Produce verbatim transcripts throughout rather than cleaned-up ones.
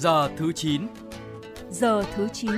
Giờ thứ chín. Giờ thứ chín.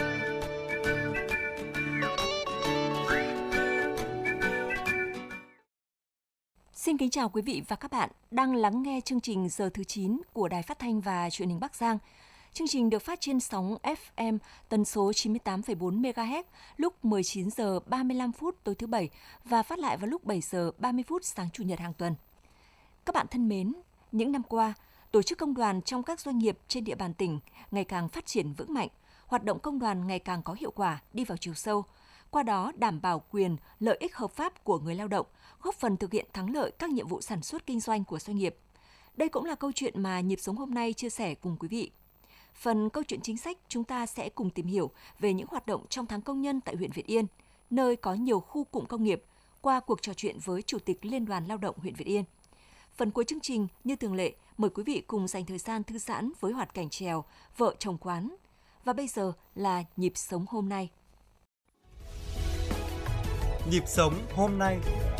Xin kính chào quý vị và các bạn đang lắng nghe chương trình Giờ thứ chín của Đài Phát thanh và Truyền hình Bắc Giang. Chương trình được phát trên sóng ép em tần số chín mươi tám phẩy bốn mê ga héc lúc mười chín giờ ba mươi lăm phút tối thứ Bảy và phát lại vào lúc bảy giờ ba mươi phút sáng Chủ nhật hàng tuần. Các bạn thân mến, những năm qua, tổ chức công đoàn trong các doanh nghiệp trên địa bàn tỉnh ngày càng phát triển vững mạnh, hoạt động công đoàn ngày càng có hiệu quả, đi vào chiều sâu, qua đó đảm bảo quyền, lợi ích hợp pháp của người lao động, góp phần thực hiện thắng lợi các nhiệm vụ sản xuất kinh doanh của doanh nghiệp. Đây cũng là câu chuyện mà Nhịp sống hôm nay chia sẻ cùng quý vị. Phần câu chuyện chính sách, chúng ta sẽ cùng tìm hiểu về những hoạt động trong tháng công nhân tại huyện Việt Yên, nơi có nhiều khu cụm công nghiệp, qua cuộc trò chuyện với Chủ tịch Liên đoàn Lao động huyện Việt Yên. Phần cuối chương trình, như thường lệ, mời quý vị cùng dành thời gian thư giãn với hoạt cảnh chèo Vợ chồng quán. Và bây giờ là Nhịp sống hôm nay. Nhịp sống hôm nay.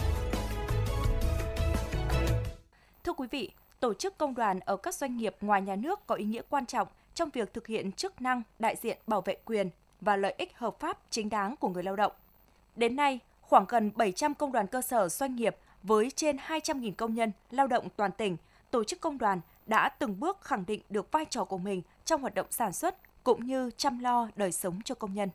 Thưa quý vị, tổ chức công đoàn ở các doanh nghiệp ngoài nhà nước có ý nghĩa quan trọng trong việc thực hiện chức năng đại diện bảo vệ quyền và lợi ích hợp pháp chính đáng của người lao động. Đến nay, khoảng gần bảy trăm công đoàn cơ sở doanh nghiệp với trên hai trăm nghìn công nhân lao động toàn tỉnh, tổ chức công đoàn đã từng bước khẳng định được vai trò của mình trong hoạt động sản xuất cũng như chăm lo đời sống cho công nhân.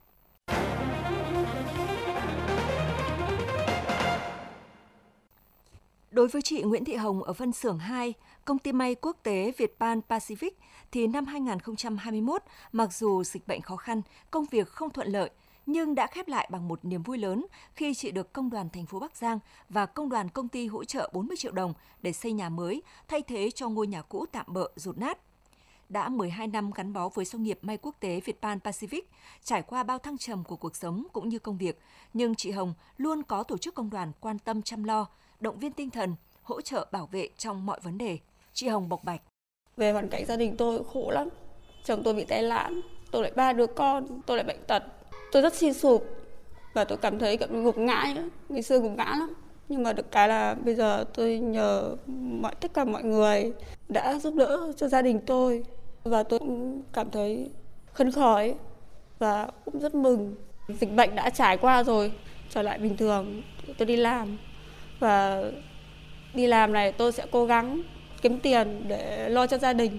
Đối với chị Nguyễn Thị Hồng ở phân xưởng hai, công ty may quốc tế Việt-Pan Pacific, thì năm hai không hai mốt, mặc dù dịch bệnh khó khăn, công việc không thuận lợi, nhưng đã khép lại bằng một niềm vui lớn khi chị được công đoàn thành phố Bắc Giang và công đoàn công ty hỗ trợ bốn mươi triệu đồng để xây nhà mới, thay thế cho ngôi nhà cũ tạm bợ dột nát. Đã mười hai năm gắn bó với doanh nghiệp may quốc tế Việt-Pan Pacific, trải qua bao thăng trầm của cuộc sống cũng như công việc, nhưng chị Hồng luôn có tổ chức công đoàn quan tâm chăm lo, động viên tinh thần, hỗ trợ bảo vệ trong mọi vấn đề. Chị Hồng bộc bạch. Về hoàn cảnh gia đình tôi khổ lắm. Chồng tôi bị tai nạn, tôi lại ba đứa con, tôi lại bệnh tật. Tôi rất suy sụp và tôi cảm thấy cảm gục ngã, ngày xưa gục ngã lắm. Nhưng mà được cái là bây giờ tôi nhờ mọi tất cả mọi người đã giúp đỡ cho gia đình tôi và tôi cũng cảm thấy khấn khởi và cũng rất mừng. Dịch bệnh đã trải qua rồi, trở lại bình thường, tôi đi làm và đi làm này tôi sẽ cố gắng kiếm tiền để lo cho gia đình.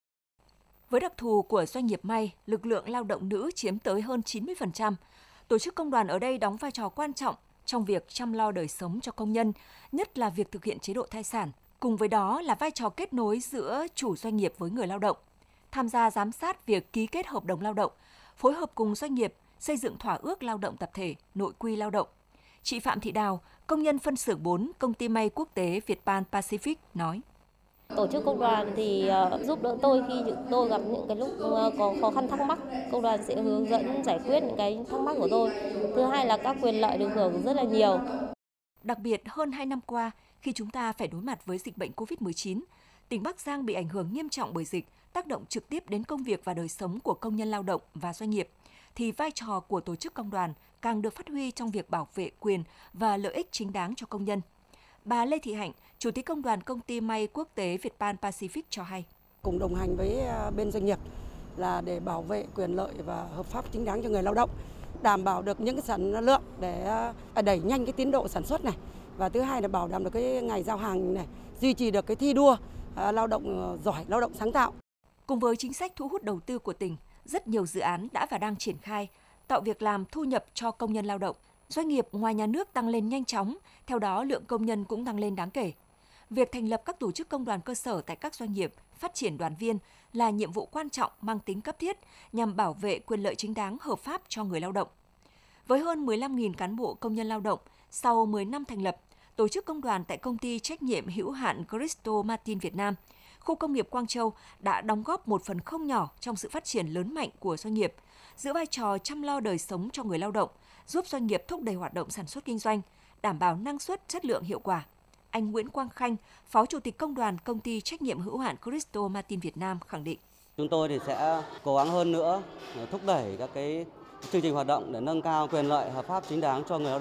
Với đặc thù của doanh nghiệp may, lực lượng lao động nữ chiếm tới hơn chín mươi phần trăm. Tổ chức công đoàn ở đây đóng vai trò quan trọng trong việc chăm lo đời sống cho công nhân, nhất là việc thực hiện chế độ thai sản. Cùng với đó là vai trò kết nối giữa chủ doanh nghiệp với người lao động, tham gia giám sát việc ký kết hợp đồng lao động, phối hợp cùng doanh nghiệp xây dựng thỏa ước lao động tập thể, nội quy lao động. Chị Phạm Thị Đào, công nhân phân xưởng bốn, công ty may quốc tế Việt-Pan Pacific nói. Tổ chức công đoàn thì giúp đỡ tôi khi tôi gặp những cái lúc có khó khăn thắc mắc, công đoàn sẽ hướng dẫn giải quyết những cái thắc mắc của tôi. Thứ hai là các quyền lợi được hưởng rất là nhiều. Đặc biệt hơn hai năm qua, khi chúng ta phải đối mặt với dịch bệnh covid mười chín, tỉnh Bắc Giang bị ảnh hưởng nghiêm trọng bởi dịch, tác động trực tiếp đến công việc và đời sống của công nhân lao động và doanh nghiệp, thì vai trò của tổ chức công đoàn càng được phát huy trong việc bảo vệ quyền và lợi ích chính đáng cho công nhân. Bà Lê Thị Hạnh, Chủ tịch Công đoàn Công ty may quốc tế Việt-Pan Pacific cho hay. Cùng đồng hành với bên doanh nghiệp là để bảo vệ quyền lợi và hợp pháp chính đáng cho người lao động, đảm bảo được những cái sản lượng để đẩy nhanh cái tiến độ sản xuất này. Và thứ hai là bảo đảm được cái ngày giao hàng này, duy trì được cái thi đua lao động giỏi, lao động sáng tạo. Cùng với chính sách thu hút đầu tư của tỉnh, rất nhiều dự án đã và đang triển khai, tạo việc làm thu nhập cho công nhân lao động. Doanh nghiệp ngoài nhà nước tăng lên nhanh chóng, theo đó lượng công nhân cũng tăng lên đáng kể. Việc thành lập các tổ chức công đoàn cơ sở tại các doanh nghiệp, phát triển đoàn viên là nhiệm vụ quan trọng mang tính cấp thiết nhằm bảo vệ quyền lợi chính đáng hợp pháp cho người lao động. Với hơn mười lăm nghìn cán bộ công nhân lao động, sau mười năm thành lập, tổ chức công đoàn tại công ty trách nhiệm hữu hạn Crystal Martin Việt Nam, khu công nghiệp Quang Châu đã đóng góp một phần không nhỏ trong sự phát triển lớn mạnh của doanh nghiệp, giữ vai trò chăm lo đời sống cho người lao động, giúp doanh nghiệp thúc đẩy hoạt động sản xuất kinh doanh, đảm bảo năng suất, chất lượng, hiệu quả. Anh Nguyễn Quang Khanh, Phó Chủ tịch Công đoàn Công ty trách nhiệm hữu hạn Crystal Martin Việt Nam khẳng định. Chúng tôi thì sẽ cố gắng hơn nữa thúc đẩy các cái chương trình hoạt động để nâng cao quyền lợi hợp pháp chính đáng cho người lao động.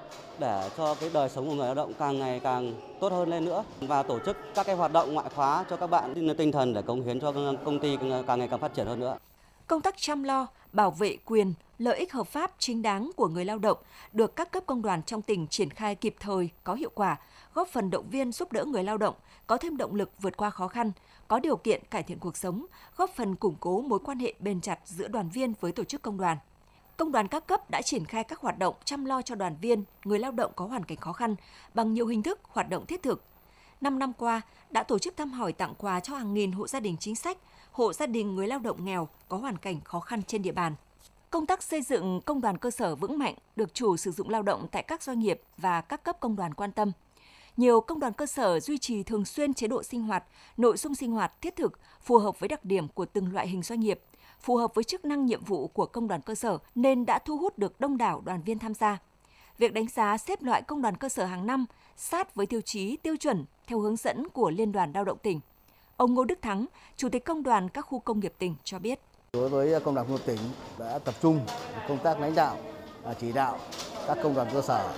để cho cái đời sống của người lao động càng ngày càng tốt hơn lên nữa, và tổ chức các cái hoạt động ngoại khóa cho các bạn tinh thần để cống hiến cho công ty càng ngày càng phát triển hơn nữa. Công tác chăm lo, bảo vệ quyền, lợi ích hợp pháp chính đáng của người lao động được các cấp công đoàn trong tỉnh triển khai kịp thời, có hiệu quả, góp phần động viên giúp đỡ người lao động có thêm động lực vượt qua khó khăn, có điều kiện cải thiện cuộc sống, góp phần củng cố mối quan hệ bền chặt giữa đoàn viên với tổ chức công đoàn. Công đoàn các cấp đã triển khai các hoạt động chăm lo cho đoàn viên, người lao động có hoàn cảnh khó khăn bằng nhiều hình thức hoạt động thiết thực. Năm năm qua, đã tổ chức thăm hỏi tặng quà cho hàng nghìn hộ gia đình chính sách, hộ gia đình người lao động nghèo có hoàn cảnh khó khăn trên địa bàn. Công tác xây dựng công đoàn cơ sở vững mạnh được chủ sử dụng lao động tại các doanh nghiệp và các cấp công đoàn quan tâm. Nhiều công đoàn cơ sở duy trì thường xuyên chế độ sinh hoạt, nội dung sinh hoạt thiết thực, phù hợp với đặc điểm của từng loại hình doanh nghiệp, phù hợp với chức năng nhiệm vụ của công đoàn cơ sở nên đã thu hút được đông đảo đoàn viên tham gia. Việc đánh giá xếp loại công đoàn cơ sở hàng năm sát với tiêu chí, tiêu chuẩn theo hướng dẫn của Liên đoàn Lao động tỉnh. Ông Ngô Đức Thắng, Chủ tịch Công đoàn các khu công nghiệp tỉnh cho biết. Đối với Công đoàn công nghiệp tỉnh đã tập trung công tác lãnh đạo, chỉ đạo các công đoàn cơ sở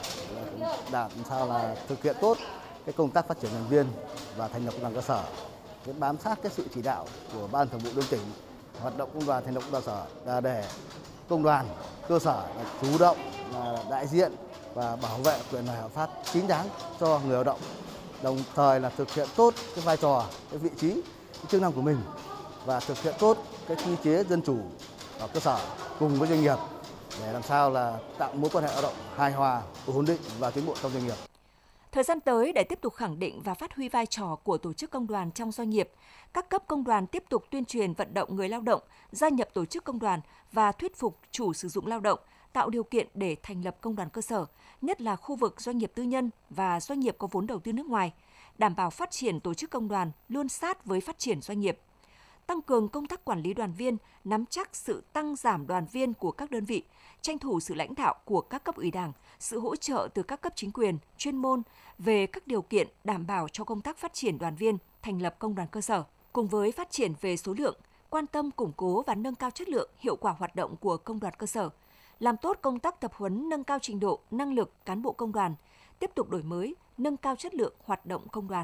làm sao là thực hiện tốt cái công tác phát triển đoàn viên và thành lập công đoàn cơ sở, bám sát cái sự chỉ đạo của Ban Thường vụ Đơn tỉnh. Hoạt động công đoàn thành lập công đoàn cơ sở là để công đoàn cơ sở là chủ động là đại diện và bảo vệ quyền lợi hợp pháp chính đáng cho người lao động, đồng thời là thực hiện tốt cái vai trò, cái vị trí, cái chức năng của mình và thực hiện tốt cái quy chế dân chủ ở cơ sở cùng với doanh nghiệp để làm sao là tạo mối quan hệ lao động hài hòa, ổn định và tiến bộ trong doanh nghiệp. Thời gian tới, để tiếp tục khẳng định và phát huy vai trò của tổ chức công đoàn trong doanh nghiệp, các cấp công đoàn tiếp tục tuyên truyền vận động người lao động gia nhập tổ chức công đoàn và thuyết phục chủ sử dụng lao động, tạo điều kiện để thành lập công đoàn cơ sở, nhất là khu vực doanh nghiệp tư nhân và doanh nghiệp có vốn đầu tư nước ngoài, đảm bảo phát triển tổ chức công đoàn luôn sát với phát triển doanh nghiệp. Tăng cường công tác quản lý đoàn viên, nắm chắc sự tăng giảm đoàn viên của các đơn vị, tranh thủ sự lãnh đạo của các cấp ủy Đảng, sự hỗ trợ từ các cấp chính quyền, chuyên môn về các điều kiện đảm bảo cho công tác phát triển đoàn viên, thành lập công đoàn cơ sở. Cùng với phát triển về số lượng, quan tâm củng cố và nâng cao chất lượng, hiệu quả hoạt động của công đoàn cơ sở, làm tốt công tác tập huấn, nâng cao trình độ, năng lực cán bộ công đoàn, tiếp tục đổi mới, nâng cao chất lượng hoạt động công đoàn.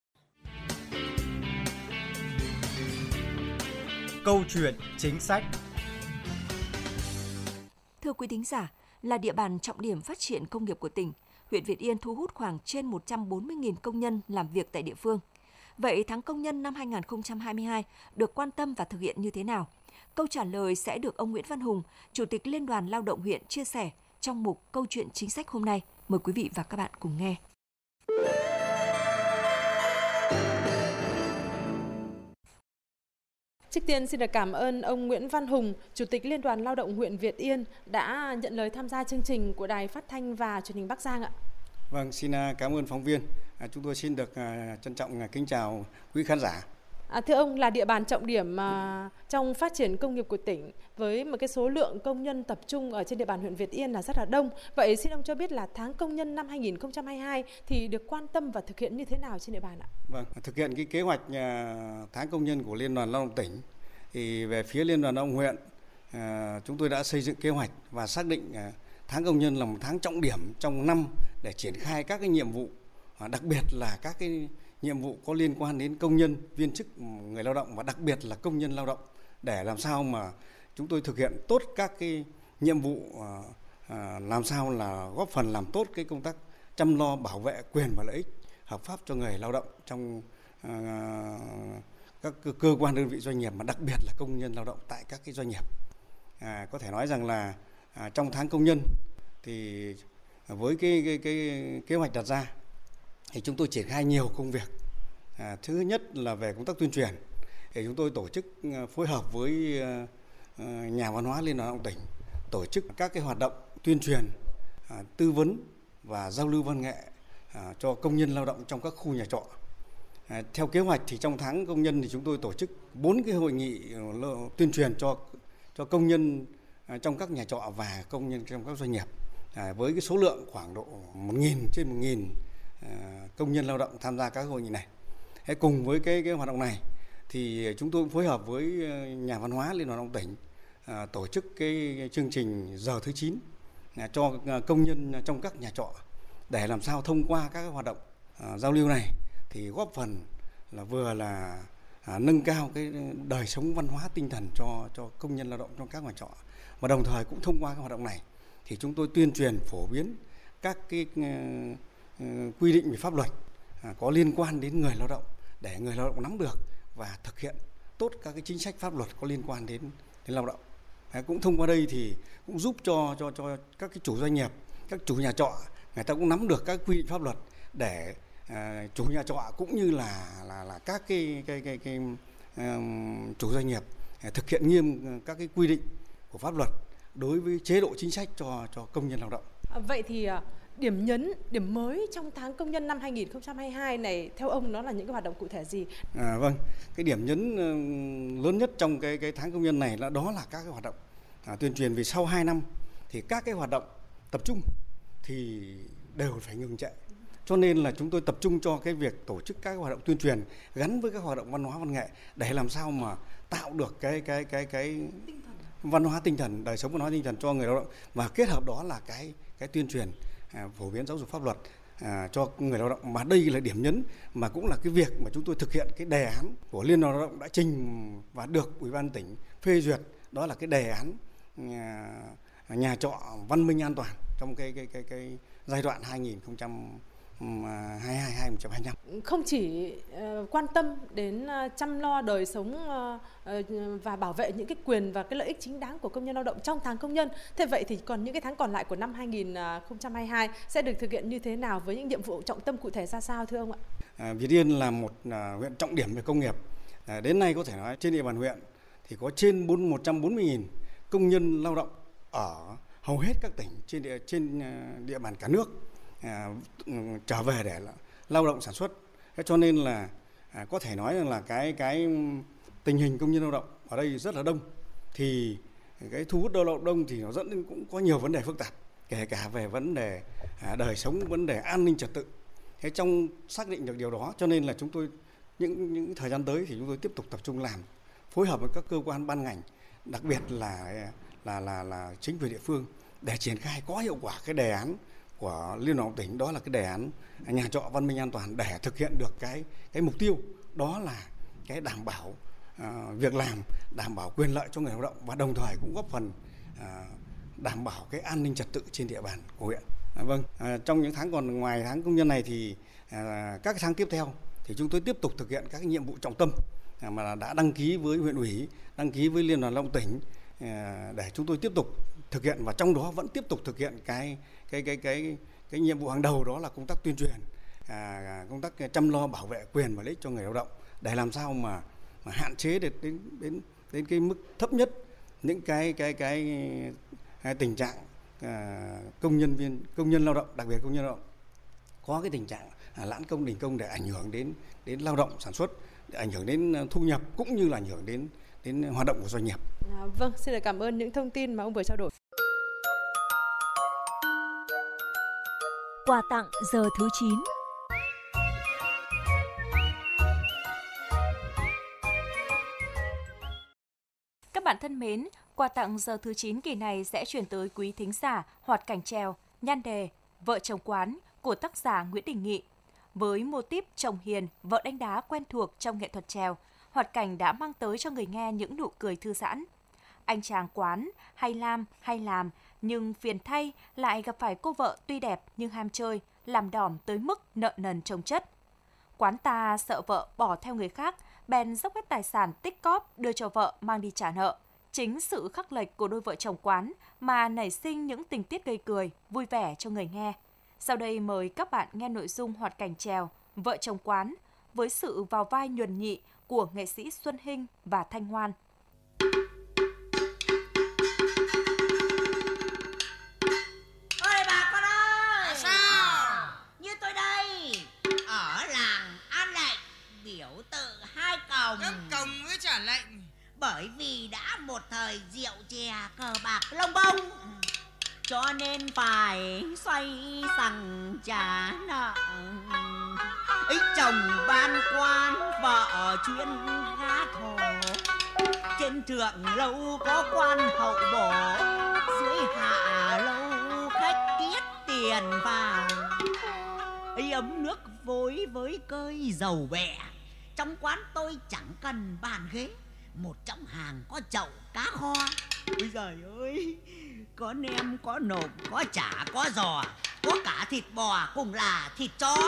Câu chuyện chính sách. Thưa quý thính giả, là địa bàn trọng điểm phát triển công nghiệp của tỉnh, huyện Việt Yên thu hút khoảng trên một trăm bốn mươi nghìn công nhân làm việc tại địa phương. Vậy tháng công nhân năm hai không hai hai được quan tâm và thực hiện như thế nào? Câu trả lời sẽ được ông Nguyễn Văn Hùng, Chủ tịch Liên đoàn Lao động huyện chia sẻ trong mục Câu chuyện chính sách hôm nay. Mời quý vị và các bạn cùng nghe. Trước tiên xin được cảm ơn ông Nguyễn Văn Hùng, Chủ tịch Liên đoàn Lao động huyện Việt Yên đã nhận lời tham gia chương trình của Đài Phát thanh và Truyền hình Bắc Giang ạ. Vâng, xin cảm ơn phóng viên. À, chúng tôi xin được uh, trân trọng uh, kính chào quý khán giả. À, thưa ông, là địa bàn trọng điểm uh, trong phát triển công nghiệp của tỉnh với một cái số lượng công nhân tập trung ở trên địa bàn huyện Việt Yên là rất là đông. Vậy xin ông cho biết là tháng công nhân năm hai không hai hai thì được quan tâm và thực hiện như thế nào trên địa bàn ạ? Vâng, thực hiện cái kế hoạch uh, tháng công nhân của Liên đoàn Lao động tỉnh thì về phía Liên đoàn Lao động huyện uh, chúng tôi đã xây dựng kế hoạch và xác định uh, tháng công nhân là một tháng trọng điểm trong năm để triển khai các cái nhiệm vụ, đặc biệt là các cái nhiệm vụ có liên quan đến công nhân, viên chức, người lao động và đặc biệt là công nhân lao động để làm sao mà chúng tôi thực hiện tốt các cái nhiệm vụ, làm sao là góp phần làm tốt cái công tác chăm lo bảo vệ quyền và lợi ích hợp pháp cho người lao động trong các cơ quan đơn vị doanh nghiệp, mà đặc biệt là công nhân lao động tại các cái doanh nghiệp. À, có thể nói rằng là à, trong tháng công nhân thì với cái, cái, cái kế hoạch đặt ra thì chúng tôi triển khai nhiều công việc. À, thứ nhất là về công tác tuyên truyền, thì chúng tôi tổ chức phối hợp với uh, nhà văn hóa Liên đoàn Lao động tỉnh tổ chức các cái hoạt động tuyên truyền, uh, tư vấn và giao lưu văn nghệ uh, cho công nhân lao động trong các khu nhà trọ. À, theo kế hoạch thì trong tháng công nhân thì chúng tôi tổ chức bốn cái hội nghị uh, tuyên truyền cho cho công nhân uh, trong các nhà trọ và công nhân trong các doanh nghiệp. À, với cái số lượng khoảng độ một nghìn trên một nghìn uh, công nhân lao động tham gia các hội nghị này. Thế cùng với cái cái hoạt động này thì chúng tôi phối hợp với nhà văn hóa Liên đoàn Lao động tỉnh uh, tổ chức cái, cái chương trình giờ thứ chín cho công nhân trong các nhà trọ, để làm sao thông qua các hoạt động uh, giao lưu này thì góp phần là vừa là uh, nâng cao cái đời sống văn hóa tinh thần cho cho công nhân lao động trong các nhà trọ, và đồng thời cũng thông qua các hoạt động này thì chúng tôi tuyên truyền phổ biến các cái uh, uh, quy định về pháp luật uh, có liên quan đến người lao động, để người lao động nắm được và thực hiện tốt các cái chính sách pháp luật có liên quan đến đến lao động. Đấy, cũng thông qua đây thì cũng giúp cho cho cho các cái chủ doanh nghiệp, các chủ nhà trọ người ta cũng nắm được các quy định pháp luật, để uh, chủ nhà trọ cũng như là là là các cái cái cái, cái um, chủ doanh nghiệp uh, thực hiện nghiêm các cái quy định của pháp luật đối với chế độ chính sách cho cho công nhân lao động. À, vậy thì uh, điểm nhấn, điểm mới trong tháng công nhân năm hai nghìn không trăm hai mươi hai này theo ông nó là những cái hoạt động cụ thể gì? À, vâng, cái điểm nhấn uh, lớn nhất trong cái cái tháng công nhân này là đó là các cái hoạt động à, tuyên truyền. Vì sau hai năm thì các cái hoạt động tập trung thì đều phải ngừng chạy, cho nên là chúng tôi tập trung cho cái việc tổ chức các cái hoạt động tuyên truyền gắn với các hoạt động văn hóa văn nghệ, để làm sao mà tạo được cái cái cái cái văn hóa tinh thần, đời sống văn hóa tinh thần cho người lao động, và kết hợp đó là cái cái tuyên truyền à, phổ biến giáo dục pháp luật à, cho người lao động. Mà đây là điểm nhấn, mà cũng là cái việc mà chúng tôi thực hiện cái đề án của Liên đoàn Lao động đã trình và được Ủy ban tỉnh phê duyệt, đó là cái đề án à, nhà trọ văn minh an toàn trong cái cái cái cái giai đoạn hai nghìn không trăm hai mươi hai đến hai nghìn không trăm hai mươi lăm. Không chỉ uh, quan tâm đến uh, chăm lo đời sống uh, uh, và bảo vệ những cái quyền và cái lợi ích chính đáng của công nhân lao động trong tháng công nhân. Thế vậy thì còn những cái tháng còn lại của năm hai nghìn không trăm hai mươi hai sẽ được thực hiện như thế nào, với những nhiệm vụ trọng tâm cụ thể ra sao thưa ông ạ? À, Việt Yên là một uh, huyện trọng điểm về công nghiệp. À, đến nay có thể nói trên địa bàn huyện thì có trên một trăm bốn mươi nghìn công nhân lao động ở hầu hết các tỉnh trên địa, trên uh, địa bàn cả nước. À, trở về để lao động sản xuất. Thế cho nên là à, có thể nói rằng là cái cái tình hình công nhân lao động ở đây rất là đông, thì cái thu hút lao động đông thì nó dẫn đến cũng có nhiều vấn đề phức tạp, kể cả về vấn đề à, đời sống, vấn đề an ninh trật tự. Thế trong xác định được điều đó, cho nên là chúng tôi những những thời gian tới thì chúng tôi tiếp tục tập trung làm, phối hợp với các cơ quan ban ngành, đặc biệt là là là là chính quyền địa phương, để triển khai có hiệu quả cái đề án của Liên đoàn tỉnh, đó là cái đề án nhà trọ văn minh an toàn, để thực hiện được cái cái mục tiêu đó là cái đảm bảo uh, việc làm, đảm bảo quyền lợi cho người lao động, và đồng thời cũng góp phần uh, đảm bảo cái an ninh trật tự trên địa bàn của huyện. À, vâng, à, trong những tháng còn ngoài tháng công nhân này thì à, các tháng tiếp theo thì chúng tôi tiếp tục thực hiện các nhiệm vụ trọng tâm à, mà đã đăng ký với huyện ủy, đăng ký với Liên đoàn Lao động tỉnh à, để chúng tôi tiếp tục thực hiện, và trong đó vẫn tiếp tục thực hiện cái cái cái cái cái nhiệm vụ hàng đầu, đó là công tác tuyên truyền, à, công tác chăm lo bảo vệ quyền và lợi ích cho người lao động, để làm sao mà, mà hạn chế được đến đến đến cái mức thấp nhất những cái cái cái, cái tình trạng à, công nhân viên công nhân lao động, đặc biệt công nhân lao động có cái tình trạng à, lãn công đình công, để ảnh hưởng đến đến lao động sản xuất, để ảnh hưởng đến thu nhập, cũng như là ảnh hưởng đến đến hoạt động của doanh nghiệp. À, vâng, xin được cảm ơn những thông tin mà ông vừa trao đổi. Quà tặng giờ thứ chín. Các bạn thân mến, quà tặng giờ thứ chín kỳ này sẽ chuyển tới quý thính giả Hoạt cảnh trèo, nhan đề Vợ chồng quán của tác giả Nguyễn Đình Nghị. Với mô típ chồng hiền, vợ đánh đá quen thuộc trong nghệ thuật trèo, Hoạt cảnh đã mang tới cho người nghe những nụ cười thư giãn. Anh chàng quán hay lam hay làm, nhưng phiền thay lại gặp phải cô vợ tuy đẹp nhưng ham chơi, làm đỏm tới mức nợ nần chồng chất. Quán ta sợ vợ bỏ theo người khác, bèn dốc hết tài sản tích cóp đưa cho vợ mang đi trả nợ. Chính sự khắc lệch của đôi vợ chồng quán mà nảy sinh những tình tiết gây cười, vui vẻ cho người nghe. Sau đây mời các bạn nghe nội dung Hoạt cảnh trèo, Vợ chồng quán với sự vào vai nhuần nhị của nghệ sĩ Xuân Hinh và Thanh Hoan. Ôi bà con ơi! À, sao? Như tôi đây, ở làng An Lệnh, biểu tự hai còng. Các còng với trả lệnh. Bởi vì đã một thời rượu chè cờ bạc lông bông, cho nên phải xoay sằng trả nợ. Ấy chồng ban quan, vợ chuyên gác hồ. Trên thượng lâu có quan hậu bổ, dưới hạ lâu tiền vào. Ấy ấm nước vối với cơi dầu bẹ. Trong quán tôi chẳng cần bàn ghế, một trong hàng có chậu cá kho. Ôi giời ơi, có nem, có nộm, có chả, có giò, có cả thịt bò cùng là thịt chó.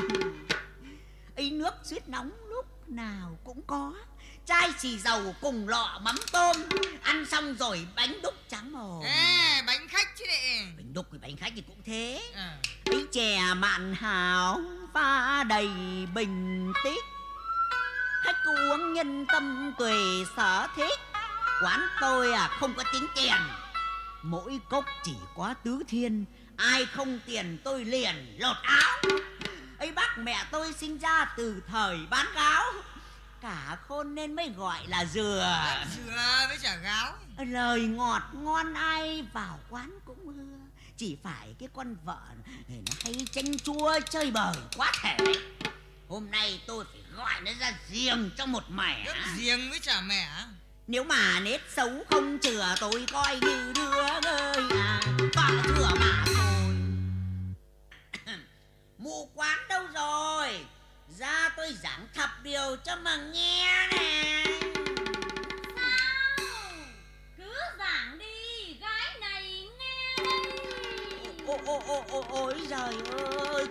Ấy nước suýt nóng lúc nào cũng có, chai xì dầu cùng lọ mắm tôm. Ăn xong rồi bánh đúc trắng màu. Ê, bánh khách chứ đệ. Bánh đúc với bánh khách thì cũng thế. À. Ấy chè mặn hào pha đầy bình tích, khách cứ uống nhân tâm tùy sở thích. Quán tôi à không có tính tiền, mỗi cốc chỉ có tứ thiên. Ai không tiền tôi liền lột áo. Ấy bác mẹ tôi sinh ra từ thời bán gáo, cả khôn nên mới gọi là dừa. Dừa với chả gáo. Lời ngọt ngon ai vào quán cũng ưa, chỉ phải cái con vợ này nó hay chanh chua chơi bời quá thể. Hôm nay tôi phải gọi nó ra riêng cho một mẻ. Riêng với chả mẻ. Nếu mà nết xấu không chừa tôi coi như đứa ơi à, vợ thừa mà thôi. Mụ quán đâu rồi? Ra tôi giảng thập điều cho mà nghe nè. Sao? Cứ giảng đi, gái này nghe đây. Ôi ôi ôi ôi ôi giời ơi,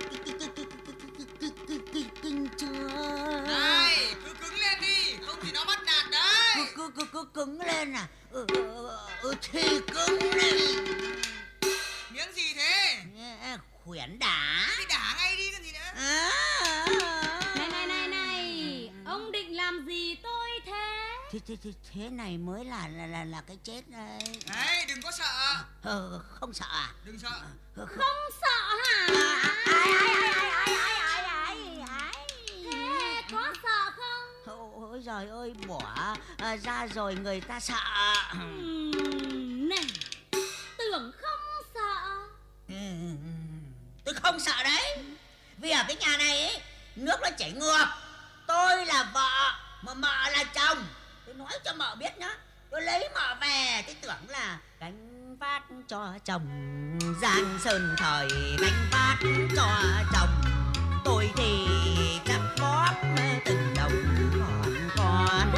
kinh chưa? Này, cứ cứng lên đi, không thì nó bắt nạt đấy. Cứ cứ cứ, cứ cứng lên à? Ừ, ừ, thì cứng đi. Miếng gì thế? Khuyển đá. Thì đá ngay đi còn gì nữa. À, này này này này, ông định làm gì tôi thế? Thế thế thế, thế này mới là là là là cái chết đây. Đấy, đừng có sợ. Ờ, không sợ à? Đừng sợ. Không, không sợ hả? À, ai ai ai ai ai ai ai ai. Thế có sợ không? Ôi giời ơi, bỏ à, ra rồi người ta sợ. Uhm, này, tưởng không sợ. Ừ, tôi không sợ đấy. Vì ở cái nhà này ấy, nước nó chảy ngược. Tôi là vợ mà mợ là chồng. Tôi nói cho mợ biết nhá, tôi lấy mợ về tôi tưởng là gánh vác cho chồng, Giang Sơn thời gánh vác cho chồng. Tôi thì cắt bóp từng đồng còn con.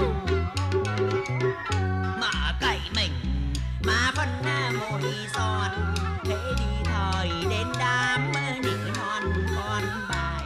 Mợ cậy mình mà phân môi son, thế đi thời đến đám nỉ non con bài.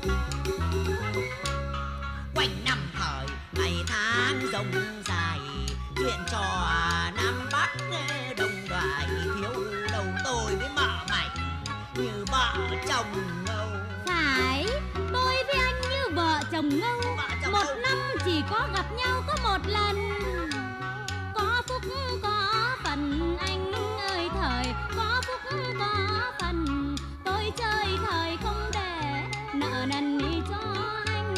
Quanh năm thời ngày tháng rông dài, chuyện trò Nam Bắc đồng đoài, thiếu đầu tôi với mợ mày như vợ chồng ngâu. Phải, tôi với anh như vợ chồng ngâu. Một ngâu. năm chỉ có gặp nhau có một lần. Có phúc có phần anh ơi thời, có phúc có phần. Tôi chơi thời không để nợ nần đi cho anh.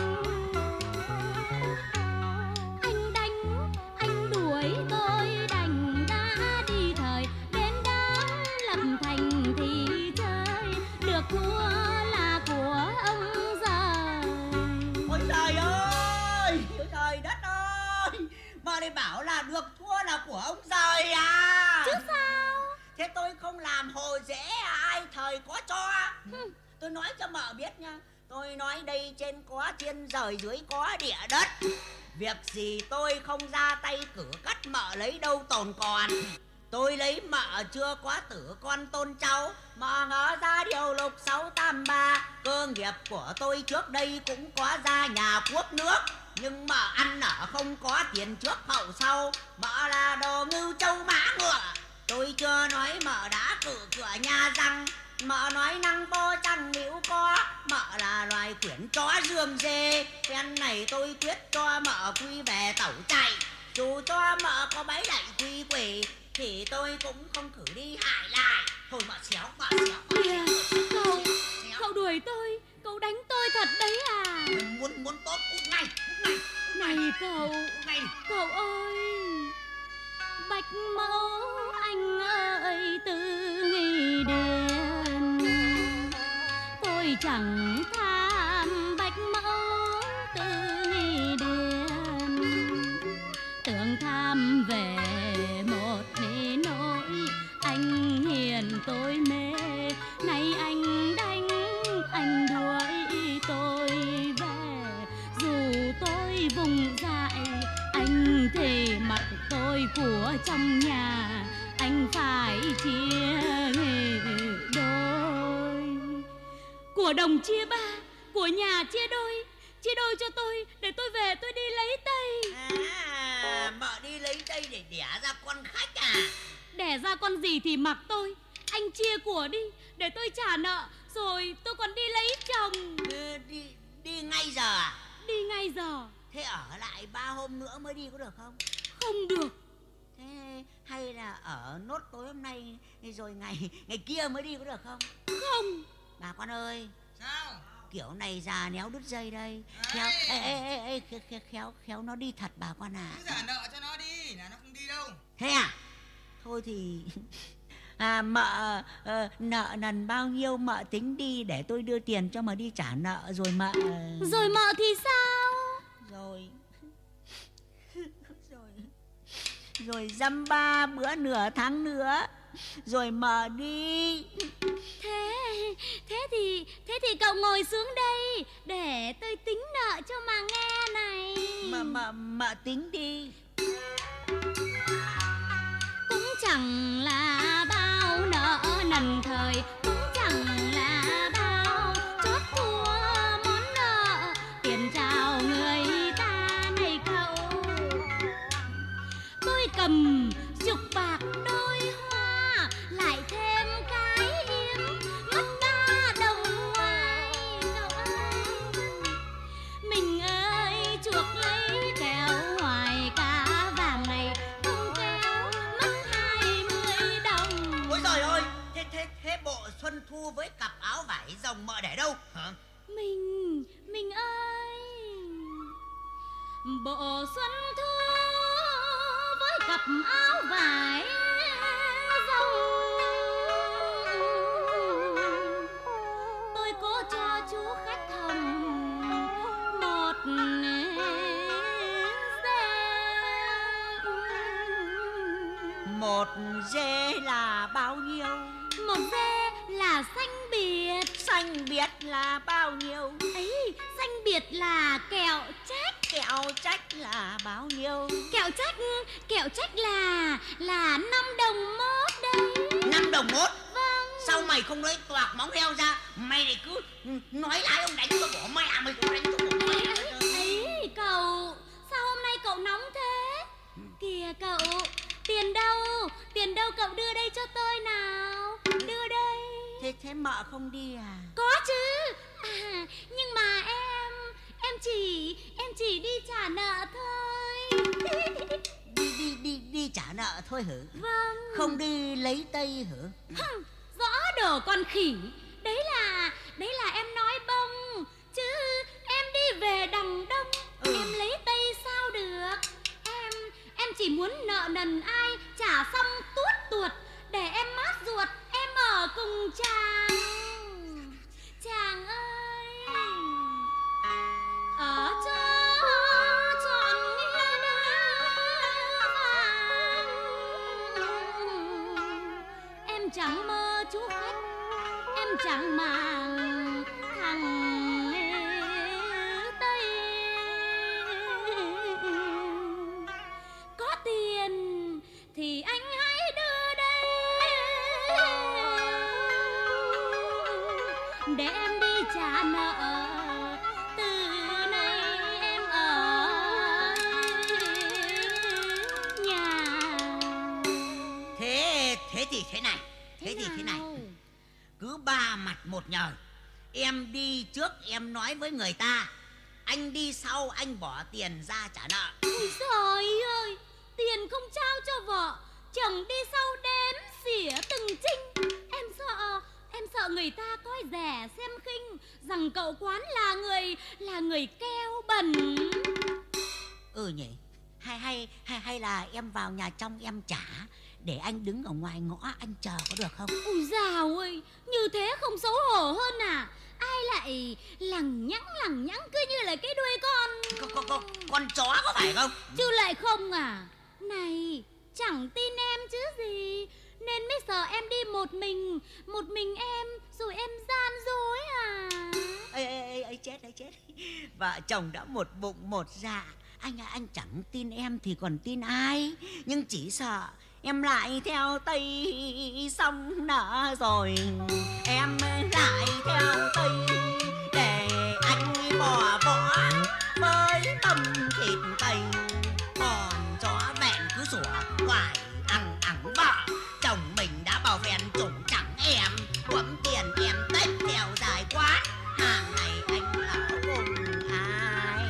Anh đánh, anh đuổi tôi đành đã đi thời. Đến đám lập thành thì chơi, được thua là của ông giời. Ôi trời ơi, ôi trời đất ơi, mà đây bảo là được thua là của ông giời à? Chứ sao? Thế tôi không làm hồ dễ ai thời có cho. Ừ. Tôi nói cho mợ biết nha, tôi nói đây trên có thiên rời dưới có địa đất. Việc gì tôi không ra tay cử cắt mợ lấy đâu tồn còn. Tôi lấy mợ chưa có tử con tôn cháu, mà ngỡ ra điều lục sáu tam ba. Cơ nghiệp của tôi trước đây cũng có ra nhà quốc nước, nhưng mà ăn ở không có tiền trước hậu sau. Mợ là đồ ngưu châu mã ngựa. Tôi chưa nói mợ đã cử cửa nhà răng, mợ nói năng vô chẳng nếu có. Mợ là loài quyển chó dương dê, phen này tôi quyết cho mợ quy về tẩu chạy. Dù cho mợ có bấy đẩy quy quỷ thì tôi cũng không cử đi hại lại. Thôi mợ xéo, mợ xéo, mợ xéo, xéo, Cậu, xéo. cậu đuổi tôi, cậu đánh tôi thật đấy à? Muốn muốn tốt cút ngay, cút ngay, cút ngay. Này cậu, Cút ngay. cậu ơi, bạch mẫu anh ơi từ nghi điền. Tôi chẳng tham bạch mẫu từ nghi điền, tưởng tham về một nỗi anh hiền tôi mê. Này trong nhà anh phải chia đôi. Của đồng chia ba, của nhà chia đôi. Chia đôi cho tôi để tôi về tôi đi lấy Tây. À, mợ đi lấy Tây để đẻ ra con khách à? Đẻ ra con gì thì mặc tôi. Anh chia của đi để tôi trả nợ, rồi tôi còn đi lấy chồng. Ừ, đi đi ngay giờ à? Đi ngay giờ. Thế ở lại ba hôm nữa mới đi có được không? Không được. Thế hay là ở nốt tối hôm nay rồi ngày ngày kia mới đi có được không? Không. Bà con ơi. Sao? Kiểu này già néo đứt dây đây. Khéo, ê, ê, ê, ê, khéo, khéo, khéo, khéo nó đi thật bà con à. Cứ trả nợ cho nó đi, là nó không đi đâu. Thế à? Thôi thì à, mợ uh, nợ nần bao nhiêu mợ tính đi để tôi đưa tiền cho mà đi trả nợ rồi mợ. Uh... Rồi mợ thì sao? Rồi Rồi Rồi dăm ba bữa nửa tháng nữa rồi mợ đi. Thế Thế thì Thế thì cậu ngồi xuống đây để tôi tính nợ cho mà nghe này. Mợ mợ mợ tính đi. Cũng chẳng là bao nợ nần thời, cũng chẳng là bao chót thua món nợ tiền chào người ta này cậu. Tôi cầm chục bạc đôi hoa, lại thêm cái yếm mất ba đồng ngoài cậu ơi. Mình ơi chuộc lấy kẹo hoài cả vàng này không kéo mất hai mươi đồng. Ôi giời ơi, thế thế thế bộ xuân thu với cặp áo vải rồng mợ để đâu hả? Mình mình ơi, bộ xuân thu với cặp áo vải rồng, tôi cố cho chú khách hồng một Một dê là bao nhiêu? Một dê là xanh biệt. Xanh biệt là bao nhiêu? Ấy, xanh biệt là kẹo trách. Kẹo trách là bao nhiêu? Kẹo trách, kẹo trách là là năm đồng mốt đấy. Năm đồng mốt? Vâng. Sao mày không lấy toạc móng heo ra? Mày lại cứ nói lái ông đánh tôi bỏ mẹ mày, cũng đánh tôi bỏ mẹ. Ấy, cậu, sao hôm nay cậu nóng thế? Kìa cậu, tiền đâu? Tiền đâu cậu đưa đây cho tôi nào? Đưa đây. Thế thế mợ không đi à? Có chứ. À, nhưng mà em em chỉ em chỉ đi trả nợ thôi. Đi đi đi đi trả nợ thôi hử? Vâng. Không đi lấy Tây hử? Hừm, rõ đồ con khỉ. Đấy là đấy là em nói bông, chứ em đi về đằng đông. Ừ. Em lấy Tây sao được? Em em chỉ muốn nợ nần ai trả xong tuốt tuột để em mát ruột, em ở cùng chàng. Chàng ơi, ở cho trọn nghĩa đá vàng. Em chẳng mơ chú khách, em chẳng màng thằng Tây. Có tiền thì anh hãy đưa đây để em đi trả nợ. Từ nay em ở nhà. Thế thế thì thế này, thế, thế thì thế này. Cứ ba mặt một nhời. Em đi trước em nói với người ta, anh đi sau anh bỏ tiền ra trả nợ. Ôi trời ơi, tiền không trao cho vợ, chồng đi sau đếm xỉa từng trinh. Em sợ, em sợ người ta coi rẻ xem khinh, rằng cậu Quán là người, là người keo bẩn. Ừ nhỉ, hay hay hay hay là em vào nhà trong em trả, để anh đứng ở ngoài ngõ anh chờ có được không? Ôi dào ơi, như thế không xấu hổ hơn à? Ai lại lằng nhắng lằng nhắng cứ như là cái đuôi con con, con, con, con chó có phải không? Chứ lại không à? Này, chẳng tin em chứ gì, nên mới sợ em đi một mình, một mình em, rồi em gian dối à? Ê, ê, ê, ê chết đấy chết. Vợ chồng đã một bụng một dạ, Anh anh chẳng tin em thì còn tin ai, nhưng chỉ sợ em lại theo Tây xong nợ rồi em lại theo Tây để anh bỏ võ với mâm thịt Tây. Còn chó mẹn cứ sủa hoài ăn ẳng vợ, chồng mình đã bảo vẹn chủng chẳng em, quẫm tiền em tết theo dài quá, hàng này anh ở cùng ai.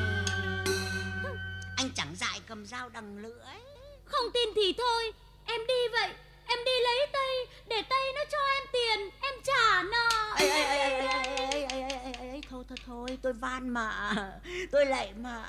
Anh chẳng dại cầm dao đằng lưỡi. Không tin thì thôi, em đi vậy. Em đi lấy Tây để Tây nó cho em tiền, em trả nợ. Ê, ê, ê, ê, ê, ê, ê, ê, ê, thôi thôi thôi, tôi van mà, tôi lạy mà.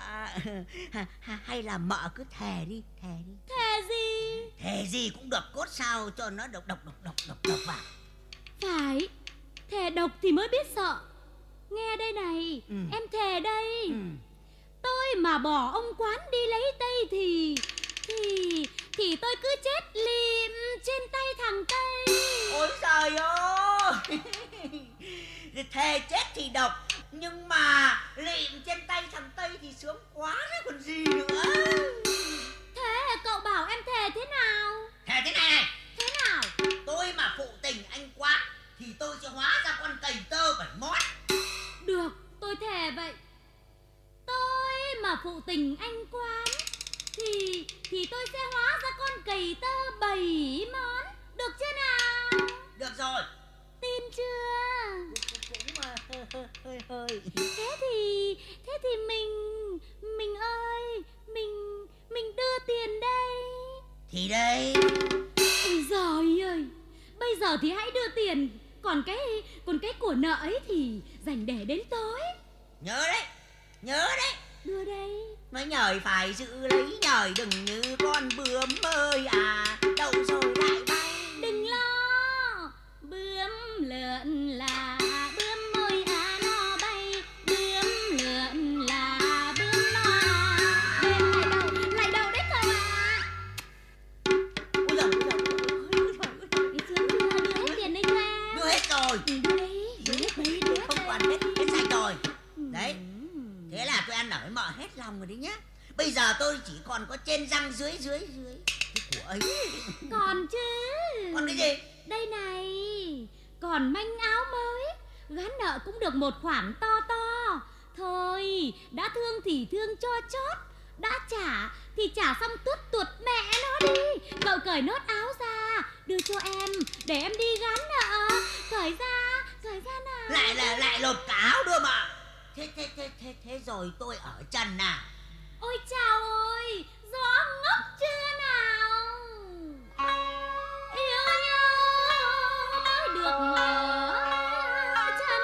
Hay là mợ cứ thề đi, thề đi. Thề gì? Thề gì cũng được, cốt sao cho nó độc độc độc độc độc độc vào. Phải, thề độc thì mới biết sợ. Nghe đây này, ừ. Em thề đây. Ừ. Tôi mà bỏ ông quán đi lấy Tây thì Thì Thì tôi cứ chết lịm trên tay thằng Tây. Ôi trời ơi, thề chết thì độc, nhưng mà lịm trên tay thằng Tây thì sướng quá đấy còn gì nữa. Thế cậu bảo em thề thế nào? Thề thế này này. Thế nào? Tôi mà phụ tình anh quá thì tôi sẽ hóa ra con cầy tơ bảy mót. Được, tôi thề vậy. Tôi mà phụ tình anh Quán Thì Thì tôi sẽ hóa ra con cầy tơ bảy món. Được chưa nào? Được rồi. Tin chưa? Cũng mà hơi hơi hơi. Thế thì Thế thì mình Mình ơi Mình Mình đưa tiền đây. Thì đây. Ôi giời ơi, bây giờ thì hãy đưa tiền. Còn cái Còn cái của nợ ấy thì dành để đến tối. Nhớ đấy, nhớ đấy. Đưa đây. Nói nhời phải giữ lấy nhời, đừng như con bướm ơi à, đậu rồi lại bay. Đừng lo, bướm lượn là bướm ơi à nó bay, bướm lượn là bướm nó à. Bên lại đầu, lại đầu đấy cậu à. Ôi giời, ôi giời, Đi xuống đưa, đưa hết tiền đây cho em. đưa hết rồi. Ừ, đưa đấy, đưa hết đấy, đưa hết Không còn hết, hết sạch rồi. Đấy. Thế là tôi ăn ở với mợ hết lòng rồi đấy nhá. Bây giờ tôi chỉ còn có trên răng dưới dưới dưới cái của ấy. Còn chứ. Còn cái gì? Đây này, còn manh áo mới, gán nợ cũng được một khoản to to. Thôi, đã thương thì thương cho chót, đã trả thì trả xong tuốt tuột mẹ nó đi. Cậu cởi nốt áo ra, đưa cho em, để em đi gán nợ. Cởi ra, cởi ra nào. Lại là lại lột cả áo đưa mà. Thế thế thế thế thế rồi tôi ở trần à? Ôi chào ơi, gió ngốc chưa nào? Yêu nhau mới được ở chân.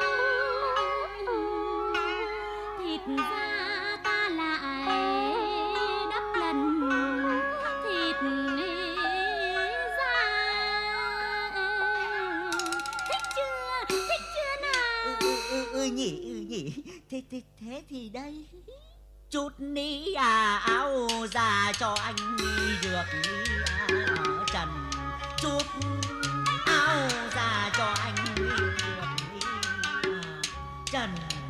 Thịt ra ta lại đắp lần. Thịt ra. Thích chưa? Thích chưa nào? Ừ, ừ, ừ, nhỉ, ừ, nhỉ. Thế, thế, thế thì đây. Chút ní à áo già cho anh được đi à, ở trần. Chút áo già cho anh được đi à, trần.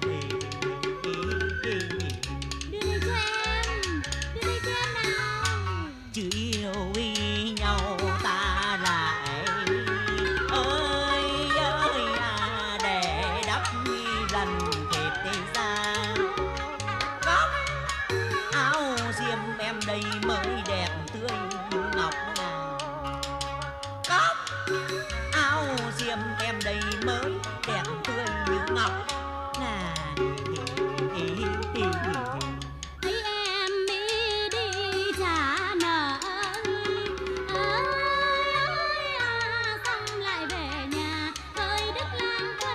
Đưa đây cho em, đưa đây cho em nào. Chứ yêu y nhau ta lại ơi ơi à, để đắp lần thịt đi ra. Góc áo diêm em đây mới đẹp tươi như ngọc à. Góc áo diêm em đây mới đẹp tươi như ngọc à. Thấy em đi đi trả nợ ơi ơi à, xong lại về nhà hơi đức lang quân.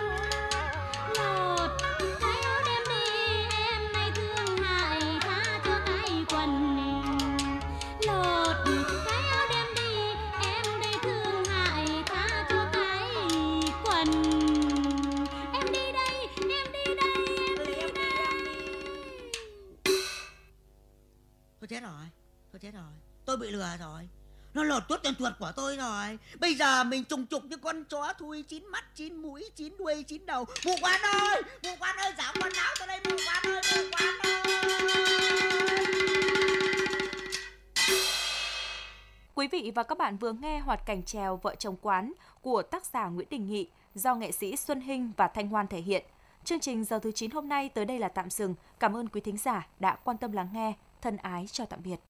Lột cái áo đem đi em nay thương hại tha cho cái quần. Lột cái áo đem đi em đây thương hại tha cho cái quần. Em đi đây, em đi đây, em đi đây. Thôi chết rồi, thôi chết rồi, tôi bị lừa rồi. nó lột tuốt chân tuột của tôi rồi. Bây giờ mình trùng trục như con chó thui, chín mắt, chín mũi, chín đuôi, chín đầu. Mụ Quan ơi, mụ Quan ơi, giảm quần áo tôi đây, mụ Quan ơi, mụ Quan ơi. Quý vị và các bạn vừa nghe hoạt cảnh chèo Vợ chồng quán của tác giả Nguyễn Đình Nghị do nghệ sĩ Xuân Hinh và Thanh Hoan thể hiện. Chương trình giờ thứ chín hôm nay tới đây là tạm dừng. Cảm ơn quý thính giả đã quan tâm lắng nghe. Thân ái chào tạm biệt.